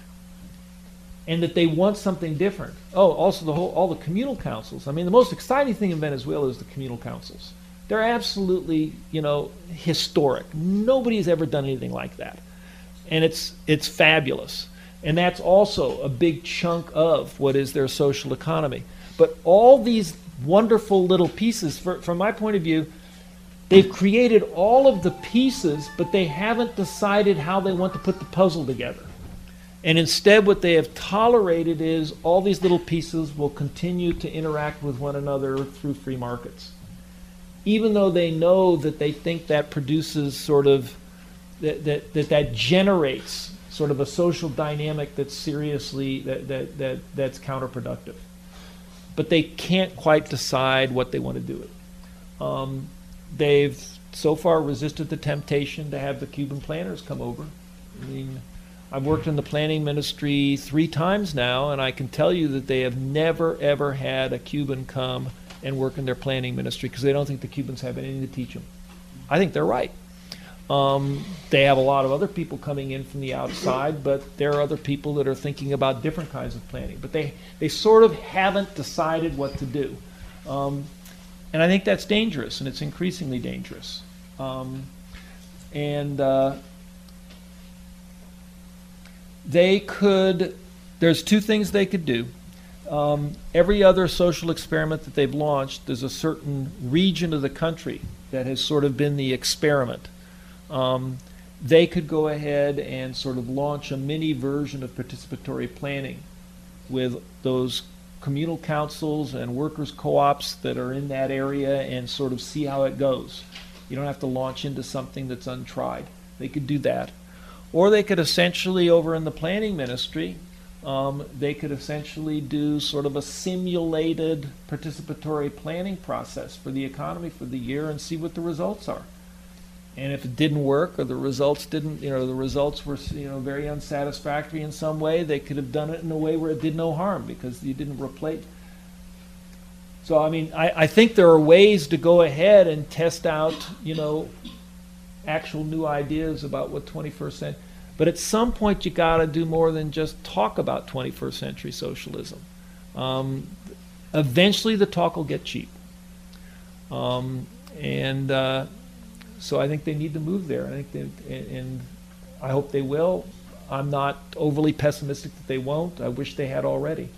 and that they want something different. Oh, also the whole all the communal councils. I mean, the most exciting thing in Venezuela is the communal councils. They're absolutely, you know, historic. Nobody's ever done anything like that. And it's it's fabulous. And that's also a big chunk of what is their social economy. But all these wonderful little pieces, for, from my point of view, they've created all of the pieces, but they haven't decided how they want to put the puzzle together. And instead what they have tolerated is all these little pieces will continue to interact with one another through free markets. Even though they know that they think that produces sort of, that that, that, that generates sort of a social dynamic that's seriously, that, that, that that's counterproductive. But they can't quite decide what they want to do it. Um, they've so far resisted the temptation to have the Cuban planners come over. I mean, I've worked in the planning ministry three times now, and I can tell you that they have never, ever had a Cuban come and work in their planning ministry because they don't think the Cubans have anything to teach them. I think they're right. Um, they have a lot of other people coming in from the outside, but there are other people that are thinking about different kinds of planning. But they, they sort of haven't decided what to do. Um, and I think that's dangerous, and it's increasingly dangerous. Um, and uh, they could, there's two things they could do. Um, every other social experiment that they've launched, there's a certain region of the country that has sort of been the experiment. Um, they could go ahead and sort of launch a mini version of participatory planning with those communal councils and workers' co-ops that are in that area and sort of see how it goes. You don't have to launch into something that's untried. They could do that. Or they could essentially, over in the planning ministry, Um, they could essentially do sort of a simulated participatory planning process for the economy for the year and see what the results are. And if it didn't work or the results didn't, you know, the results were, you know, very unsatisfactory in some way, they could have done it in a way where it did no harm because you didn't replace. So, I mean, I, I think there are ways to go ahead and test out, you know, actual new ideas about what twenty-first century. But at some point, you got to do more than just talk about twenty-first century socialism. Um, eventually, the talk will get cheap. Um, and uh, so I think they need to move there. I think they, and, and I hope they will. I'm not overly pessimistic that they won't. I wish they had already.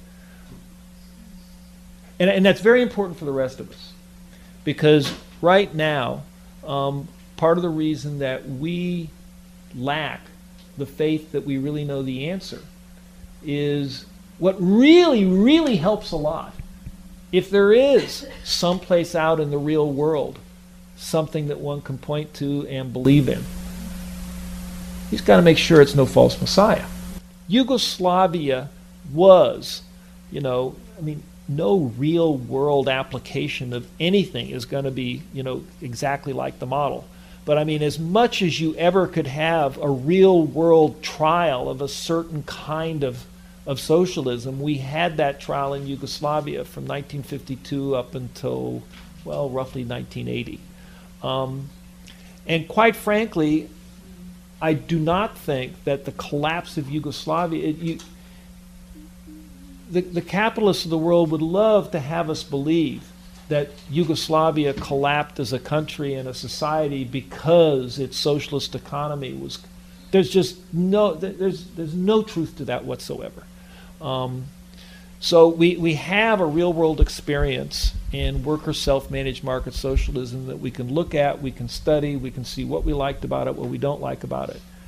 And, and that's very important for the rest of us. Because right now, um, part of the reason that we lack the faith that we really know the answer is what really, really helps a lot. If there is someplace out in the real world something that one can point to and believe in, he's got to make sure it's no false messiah. Yugoslavia was, you know, I mean, no real world application of anything is going to be, you know, exactly like the model. But I mean, as much as you ever could have a real world trial of a certain kind of, of socialism, we had that trial in Yugoslavia from nineteen fifty-two up until, well, roughly nineteen eighty. Um, and quite frankly, I do not think that the collapse of Yugoslavia, it, you, the, the capitalists of the world would love to have us believe that Yugoslavia collapsed as a country and a society because its socialist economy was. There's just no. There's there's no truth to that whatsoever. Um, so we we have a real world experience in worker self-managed market socialism that we can look at, we can study, we can see what we liked about it, what we don't like about it,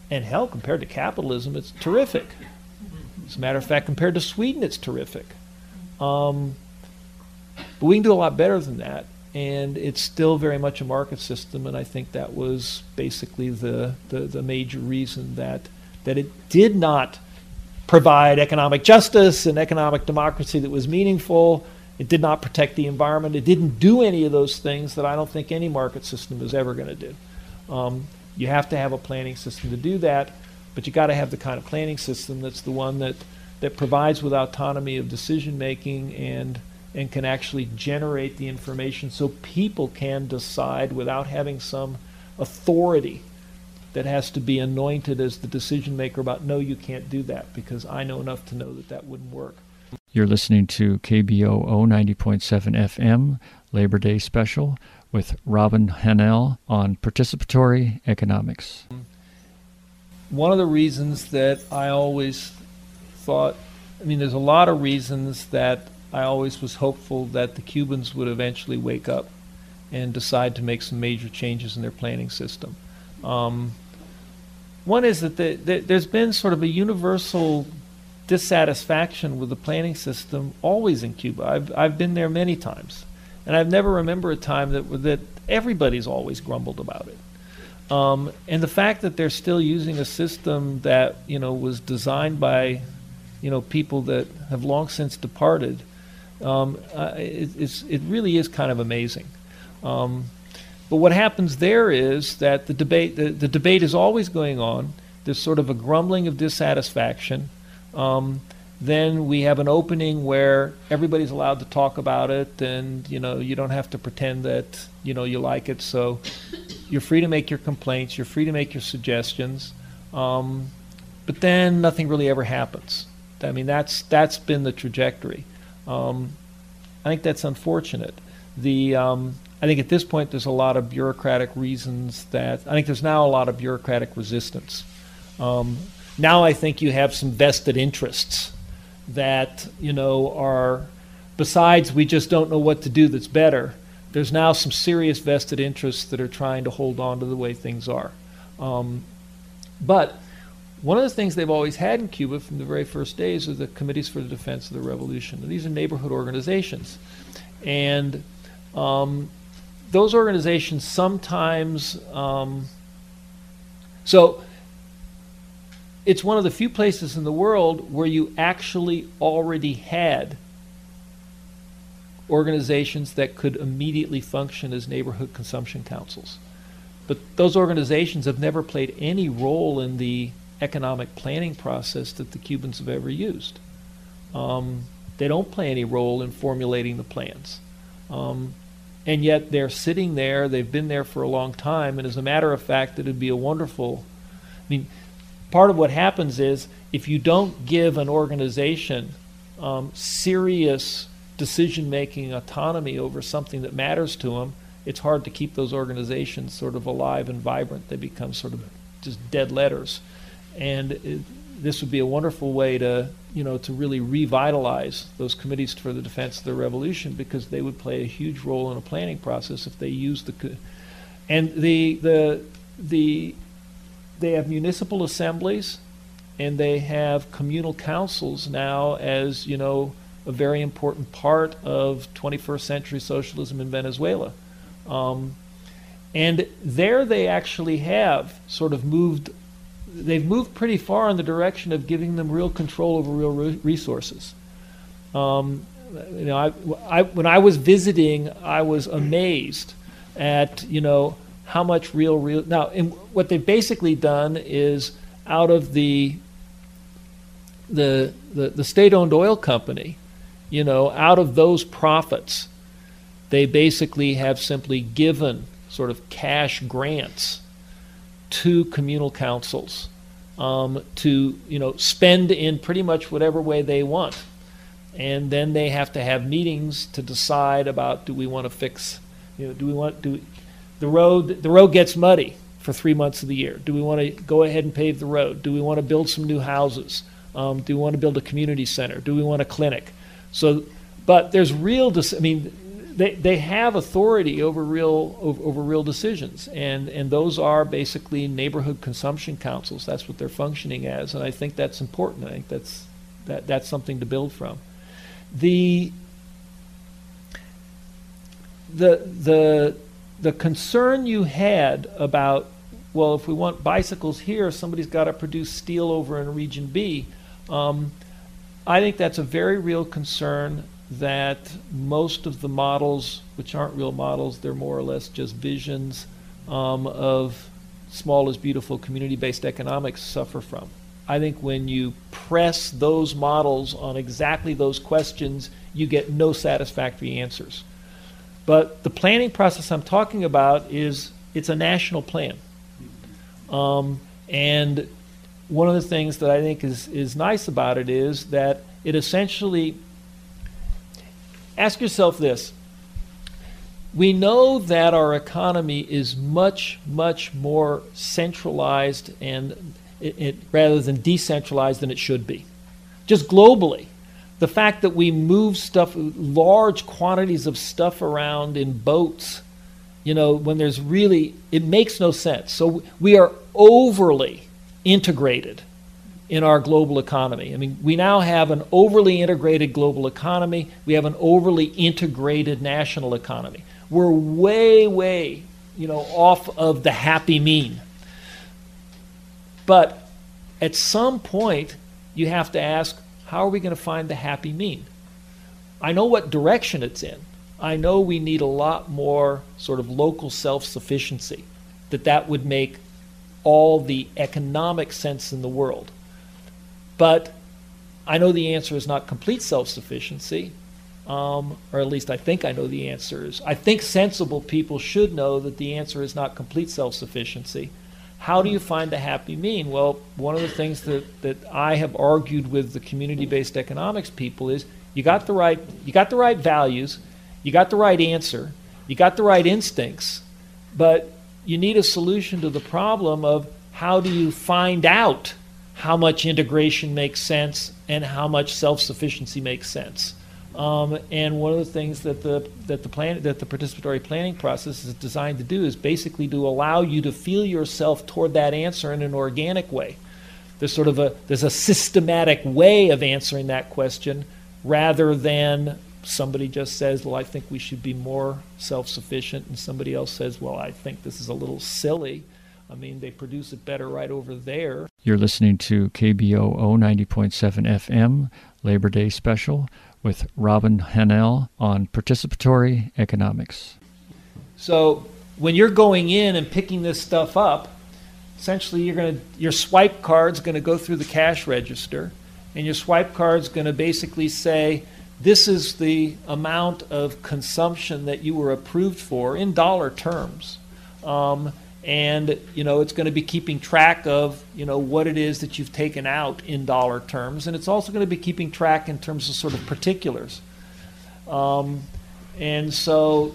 And hell, compared to capitalism, it's terrific. As a matter of fact, compared to Sweden, it's terrific. Um, but we can do a lot better than that. And it's still very much a market system, and I think that was basically the, the, the major reason that that it did not provide economic justice and economic democracy that was meaningful. It did not protect the environment. It didn't do any of those things that I don't think any market system is ever going to do. Um, you have to have a planning system to do that, but you got to have the kind of planning system that's the one that, that provides with autonomy of decision making and and can actually generate the information so people can decide without having some authority that has to be anointed as the decision maker about, no, you can't do that because I know enough to know that that wouldn't work. You're listening to K B O O ninety point seven F M, Labor Day Special, with Robin Hahnel on participatory economics. One of the reasons that I always thought, I mean, there's a lot of reasons that I always was hopeful that the Cubans would eventually wake up and decide to make some major changes in their planning system. Um, one is that the, the, there's been sort of a universal dissatisfaction with the planning system always in Cuba. I've, I've been there many times, and I've never remember a time that, that everybody's always grumbled about it. Um, and the fact that they're still using a system that, you know, was designed by, you know, people that have long since departed, um, uh, it, it's, it really is kind of amazing. Um, but what happens there is that the debate, the, the debate is always going on. There's sort of a grumbling of dissatisfaction. Um, then we have an opening where everybody's allowed to talk about it, and, you know, you don't have to pretend that, you know, you like it. So you're free to make your complaints. You're free to make your suggestions. Um, but then nothing really ever happens. I mean, that's that's been the trajectory. Um, I think that's unfortunate. The um, I think at this point there's a lot of bureaucratic reasons that I think there's now a lot of bureaucratic resistance. Um, now I think you have some vested interests that, you know, are, besides we just don't know what to do that's better, there's now some serious vested interests that are trying to hold on to the way things are. Um, but one of the things they've always had in Cuba from the very first days are the Committees for the Defense of the Revolution. And these are neighborhood organizations. And um, those organizations sometimes, um, so it's one of the few places in the world where you actually already had organizations that could immediately function as neighborhood consumption councils. But those organizations have never played any role in the economic planning process that the Cubans have ever used. Um, they don't play any role in formulating the plans. Um, and yet they're sitting there, they've been there for a long time, and as a matter of fact, it would be a wonderful, I mean, part of what happens is if you don't give an organization um, serious decision-making autonomy over something that matters to them, it's hard to keep those organizations sort of alive and vibrant. They become sort of just dead letters. And it, this would be a wonderful way to, you know, to really revitalize those committees for the defense of the revolution, because they would play a huge role in a planning process if they used the, and the the the they have municipal assemblies, and they have communal councils now as, you know, a very important part of twenty-first century socialism in Venezuela. Um, and there they actually have sort of moved, they've moved pretty far in the direction of giving them real control over real re- resources. Um, you know, I, I, when I was visiting, I was amazed at, you know, how much real, real, now, and what they've basically done is out of the, the, the, the state-owned oil company, you know, out of those profits, they basically have simply given sort of cash grants to communal councils um, to, you know, spend in pretty much whatever way they want. And then they have to have meetings to decide about, do we want to fix, you know, do we want, do we, the road, the road gets muddy for three months of the year. Do we want to go ahead and pave the road? Do we want to build some new houses? Um, do we want to build a community center? Do we want a clinic? So, but there's real, dis- I mean, they they have authority over real over, over real decisions, and and those are basically neighborhood consumption councils. That's what they're functioning as, and I think that's important. I think that's that that's something to build from. The the the the concern you had about, well, if we want bicycles here, somebody's got to produce steel over in Region B. Um, I think that's a very real concern, that most of the models, which aren't real models, they're more or less just visions um, of small is beautiful community-based economics, suffer from. I think when you press those models on exactly those questions, you get no satisfactory answers. But the planning process I'm talking about is, it's a national plan. Um, and one of the things that I think is, is nice about it is that it essentially, ask yourself this. We know that our economy is much, much more centralized and it, it, rather than decentralized than it should be. Just globally, the fact that we move stuff, large quantities of stuff around in boats, you know, when there's really, it makes no sense. So we are overly integrated in our global economy. I mean, we now have an overly integrated global economy. We have an overly integrated national economy. We're way, way, you know, off of the happy mean. But at some point, you have to ask, how are we going to find the happy mean? I know what direction it's in. I know we need a lot more sort of local self-sufficiency, that that would make all the economic sense in the world. But I know the answer is not complete self-sufficiency, um, or at least I think I know the answer is. I think sensible people should know that the answer is not complete self-sufficiency. How do you find the happy mean? Well, one of the things that, that I have argued with the community-based economics people is, you got the right, you got the right values, you got the right answer, you got the right instincts, but you need a solution to the problem of, how do you find out how much integration makes sense and how much self-sufficiency makes sense? Um, and one of the things that the that the plan that the participatory planning process is designed to do is basically to allow you to feel yourself toward that answer in an organic way. There's sort of a there's a systematic way of answering that question, rather than somebody just says, well, I think we should be more self-sufficient, and somebody else says, well, I think this is a little silly. I mean, they produce it better right over there. You're listening to K B O O ninety point seven F M, Labor Day Special, with Robin Hahnel on participatory economics. So when you're going in and picking this stuff up, essentially you're going to, your swipe card's going to go through the cash register, and your swipe card's going to basically say, this is the amount of consumption that you were approved for in dollar terms. Um, and, you know, it's going to be keeping track of, you know, what it is that you've taken out in dollar terms. And it's also going to be keeping track in terms of sort of particulars. Um, and so,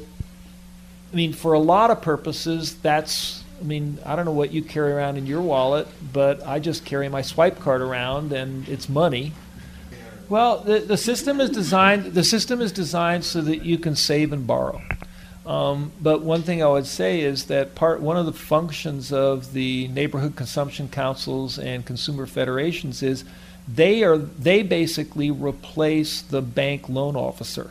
I mean, for a lot of purposes, that's, I mean, I don't know what you carry around in your wallet, but I just carry my swipe card around, and it's money. Well, the, the system is designed, the system is designed so that you can save and borrow. Um, but one thing I would say is that part one of the functions of the neighborhood consumption councils and consumer federations is they are they basically replace the bank loan officer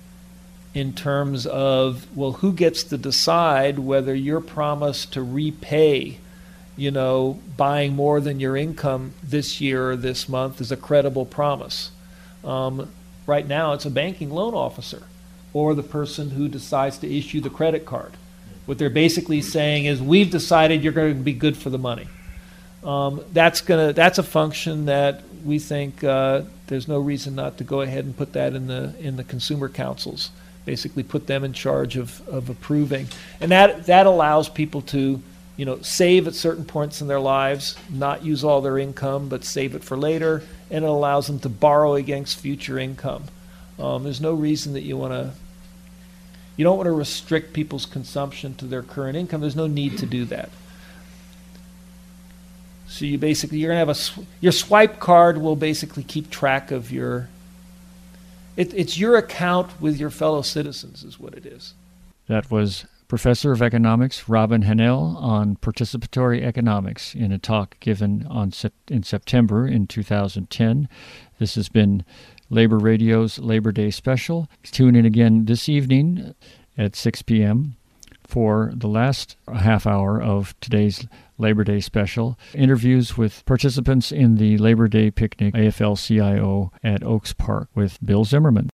in terms of, well, who gets to decide whether your promise to repay, you know, buying more than your income this year or this month is a credible promise. Um, right now, it's a banking loan officer, or the person who decides to issue the credit card. What they're basically saying is, we've decided you're going to be good for the money. Um, that's gonna that's a function that we think uh, there's no reason not to go ahead and put that in the in the consumer councils. Basically, put them in charge of of approving, and that that allows people to, you know, save at certain points in their lives, not use all their income, but save it for later, and it allows them to borrow against future income. Um, there's no reason that you want to, you don't want to restrict people's consumption to their current income. There's no need to do that. So you basically, you're going to have a, your swipe card will basically keep track of your, it, it's your account with your fellow citizens is what it is. That was Professor of Economics Robin Hahnel on participatory economics in a talk given on in September in two thousand ten. This has been Labor Radio's Labor Day Special. Tune in again this evening at six p.m. for the last half hour of today's Labor Day Special. Interviews with participants in the Labor Day picnic A F L C I O at Oaks Park with Bill Zimmerman.